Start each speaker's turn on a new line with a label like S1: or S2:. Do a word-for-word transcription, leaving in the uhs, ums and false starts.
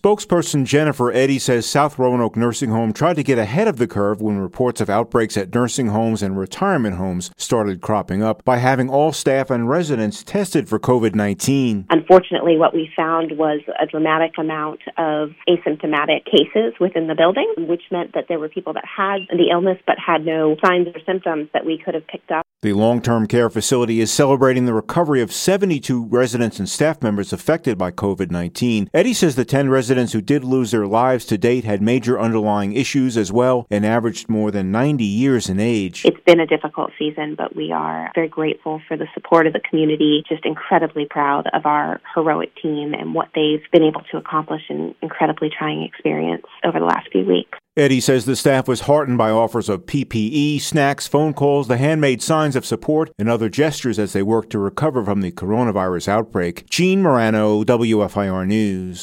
S1: Spokesperson Jennifer Eddy says South Roanoke Nursing Home tried to get ahead of the curve when reports of outbreaks at nursing homes and retirement homes started cropping up by having all staff and residents tested for covid nineteen.
S2: Unfortunately, what we found was a dramatic amount of asymptomatic cases within the building, which meant that there were people that had the illness but had no signs or symptoms that we could have picked up.
S1: The long-term care facility is celebrating the recovery of seventy-two residents and staff members affected by covid nineteen. Eddy says the ten residents who did lose their lives to date had major underlying issues as well and averaged more than ninety years in age.
S2: It's been a difficult season, but we are very grateful for the support of the community, just incredibly proud of our heroic team and what they've been able to accomplish in an incredibly trying experience over the last few weeks.
S1: Eddy says the staff was heartened by offers of P P E, snacks, phone calls, the handmade signs of support, and other gestures as they work to recover from the coronavirus outbreak. Gene Marano, W F I R News.